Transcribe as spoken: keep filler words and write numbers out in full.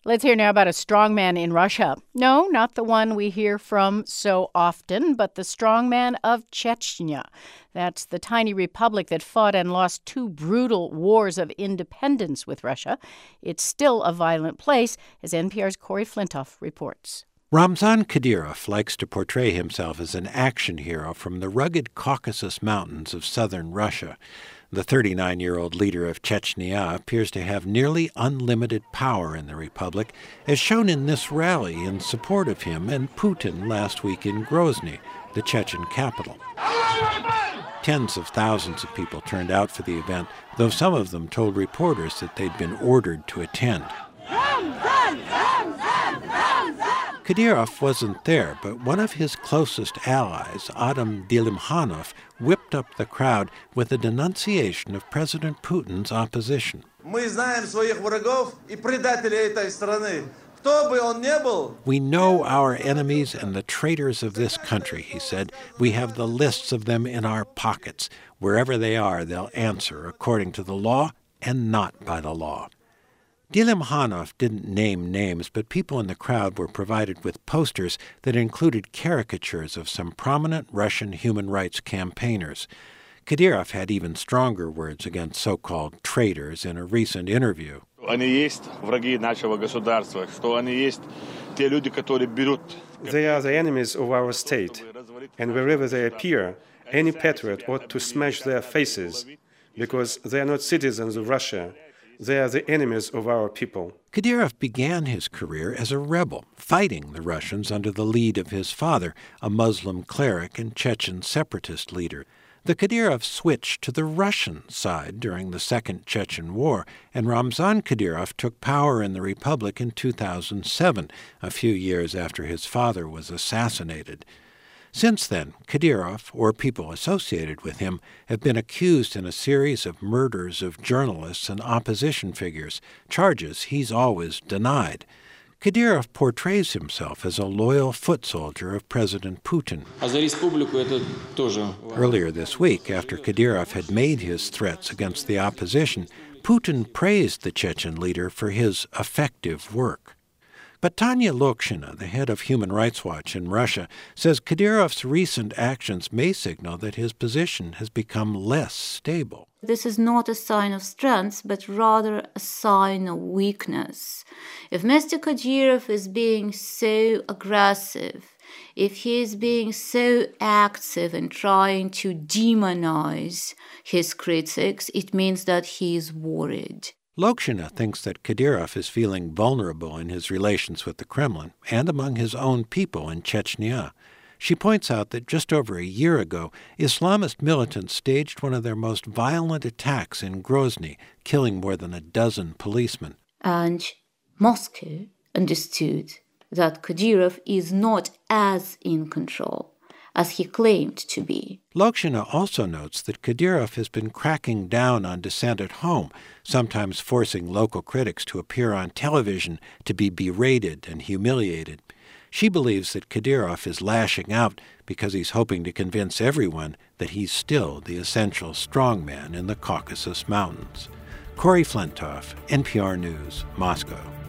Let's hear now about a strongman in Russia. No, not the one we hear from so often, but the strongman of Chechnya. That's the tiny republic that fought and lost two brutal wars of independence with Russia. It's still a violent place, as N P R's Corey Flintoff reports. Ramzan Kadyrov likes to portray himself as an action hero from the rugged Caucasus Mountains of southern Russia. The thirty-nine-year-old leader of Chechnya appears to have nearly unlimited power in the republic, as shown in this rally in support of him and Putin last week in Grozny, the Chechen capital. Tens of thousands of people turned out for the event, though some of them told reporters that they'd been ordered to attend. Kadyrov wasn't there, but one of his closest allies, Adam Dylimkhanov, whipped up the crowd with a denunciation of President Putin's opposition. We know our enemies and the traitors of this country, he said. We have the lists of them in our pockets. Wherever they are, they'll answer according to the law and not by the law. Dylimkhanov didn't name names, but people in the crowd were provided with posters that included caricatures of some prominent Russian human rights campaigners. Kadyrov had even stronger words against so-called traitors in a recent interview. They are the enemies of our state, and wherever they appear, any patriot ought to smash their faces, because they are not citizens of Russia. They are the enemies of our people. Kadyrov began his career as a rebel, fighting the Russians under the lead of his father, a Muslim cleric and Chechen separatist leader. The Kadyrov switched to the Russian side during the Second Chechen War, and Ramzan Kadyrov took power in the republic in two thousand seven, a few years after his father was assassinated. Since then, Kadyrov, or people associated with him, have been accused in a series of murders of journalists and opposition figures, charges he's always denied. Kadyrov portrays himself as a loyal foot soldier of President Putin. Earlier this week, after Kadyrov had made his threats against the opposition, Putin praised the Chechen leader for his effective work. But Tanya Lokshina, the head of Human Rights Watch in Russia, says Kadyrov's recent actions may signal that his position has become less stable. This is not a sign of strength, but rather a sign of weakness. If Mister Kadyrov is being so aggressive, if he is being so active and trying to demonize his critics, it means that he is worried. Lokshina thinks that Kadyrov is feeling vulnerable in his relations with the Kremlin and among his own people in Chechnya. She points out that just over a year ago, Islamist militants staged one of their most violent attacks in Grozny, killing more than a dozen policemen. And Moscow understood that Kadyrov is not as in control as he claimed to be. Lokshina also notes that Kadyrov has been cracking down on dissent at home, sometimes forcing local critics to appear on television to be berated and humiliated. She believes that Kadyrov is lashing out because he's hoping to convince everyone that he's still the essential strongman in the Caucasus Mountains. Corey Flintoff, N P R News, Moscow.